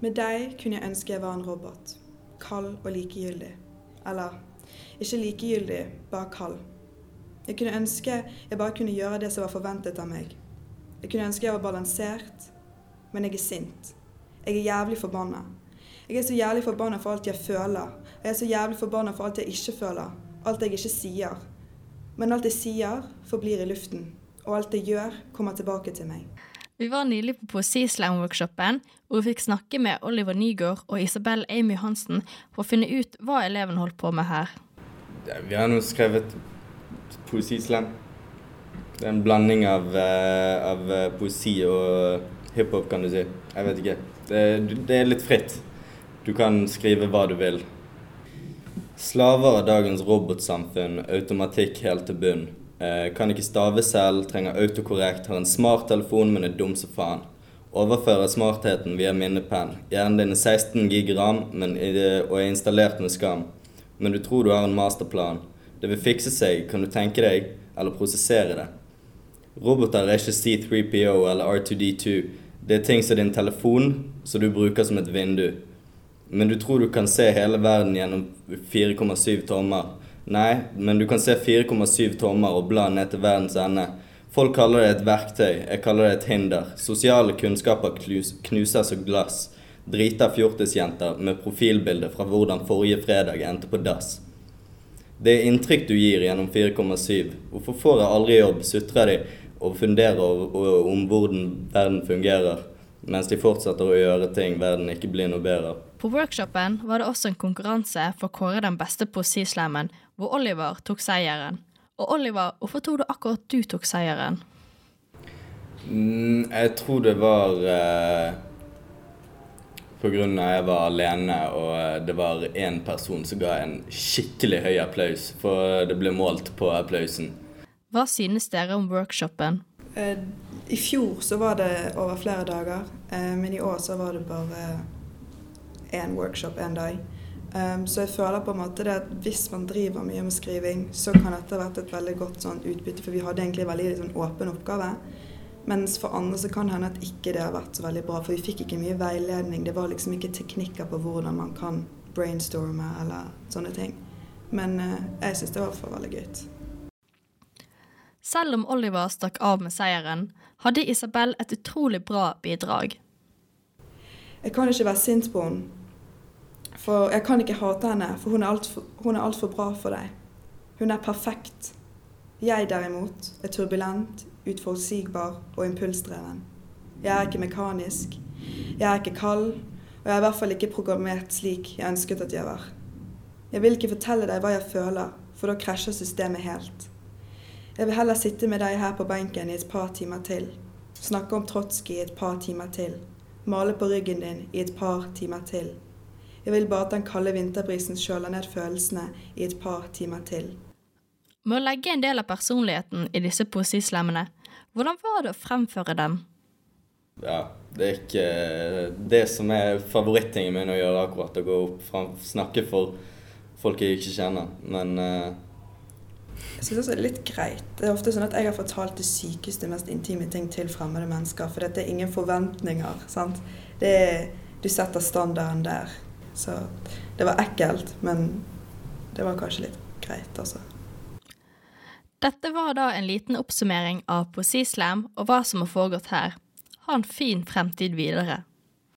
Med deg kunne jeg ønske jeg var en robot. Kald og likegyldig. Eller, ikke likegyldig, bare kald. Jeg kunne ønske jeg bare kunne gjøre det som var forventet av meg. Jeg kunne ønske jeg var balansert, men jeg er sint. Jeg er jævlig forbannet. Jeg er så jævlig forbannet for alt jeg føler. Jeg er så jævlig forbannet for alt jeg ikke føler. Alt jeg ikke sier. Men alt jeg sier forblir i luften. Og alt jeg gjør kommer tilbake til meg. Vi var nylig på Poesislam-workshopen, hvor vi fikk snakke med Oliver Nygaard og Isabel Amy Hansen for å finne ut hva eleven holdt på med her. Vi har nå skrevet poesislam. Det er en blanding av poesi og hiphop, kan du si. Jeg vet ikke. Det er litt fritt. Du kan skrive hva du vil. Slaver av dagens robotsamfunn, automatikk helt til bunn. Kan ikke stave selv, trenger autokorrekt, har en smart telefon, men er dum så faen. Overfører smartheten via minnepenn. Hjernen din er 16 gig RAM og er installert med skam. Men du tror du har en masterplan. Det vil fikse seg, kan du tenke deg, eller prosessere det. Roboter er ikke C3PO eller R2D2. Det er ting som din telefon, som du bruker som et vindu. Men du tror du kan se hele verden gjennom 4,7 tommer. Nei, men du kan se 4,7 tommer og bla ned til verdens ende. Folk kaller det et verktøy, jeg kaller det et hinder. Sosiale kunnskaper knuser som glass. Drita fjortisjenter med profilbilde fra hvordan forrige fredag endte på dass. Det er inntrykk du gir gjennom 4,7. Hvorfor får jeg aldri jobb, sutrer de og funderer om hvordan verden fungerer, mens de fortsetter å gjøre ting verden ikke blir noe bedre. På workshopen var det også en konkurranse for å kåre den beste poesislammen, hvor Oliver tok seieren. Og Oliver, hvorfor tror du akkurat du tok seieren? Jeg tror det var på grunn av jeg var alene, og det var en person som ga en skikkelig høy applaus, for det ble målt på applausen. Hva synes dere om workshopen? I fjor så var det over flere dager, men i år så var det bare en workshop en dag. Så jeg føler på en måte det at hvis man driver mye med skriving, så kan dette vært et veldig godt sånn utbytte, for vi hadde egentlig veldig sånn åpen oppgave. Mens for andre så kan det hende at ikke det har vært så veldig bra, for vi fikk ikke mye veiledning. Det var liksom ikke teknikker på hvordan man kan brainstorme eller sånne ting. Men jeg synes det var for veldig gøy. Selv om Oliver stakk av med seieren, hadde Isabel et utrolig bra bidrag. Jeg kan ikke være sint på henne. For jeg kan ikke hate henne, for hun er alt for bra for deg. Hun er perfekt. Jeg derimot er turbulent, utforutsigbar og impulsdreven. Jeg er ikke mekanisk, jeg er ikke kald, og jeg er i hvert fall ikke programmert slik jeg ønsket at jeg var. Jeg vil ikke fortelle deg hva jeg føler, for da krasjer systemet helt. Jeg vil heller sitte med deg her på benken i et par timer til, snakke om Trotsky i et par timer til, male på ryggen din i et par timer til. Jeg vil bare at den kalde vinterbrisen kjøler ned følelsene i et par timer til. Med å legge en del av personligheten i disse poesislemmene, hvordan var det å fremføre dem? Ja, det er ikke det som er favorittingen min å gjøre akkurat, å gå opp snakke for folk jeg ikke kjenner, men jeg synes også det er litt greit. Det er ofte sånn at jeg har fortalt det sykeste, mest intime ting til fremmede mennesker, for det er ingen forventninger, sant? Du setter standarden der. Så det var ekkelt, men det var kanskje litt greit også. Dette var da en liten oppsummering av Poesislam og hva som har foregått her. Ha en fin fremtid videre.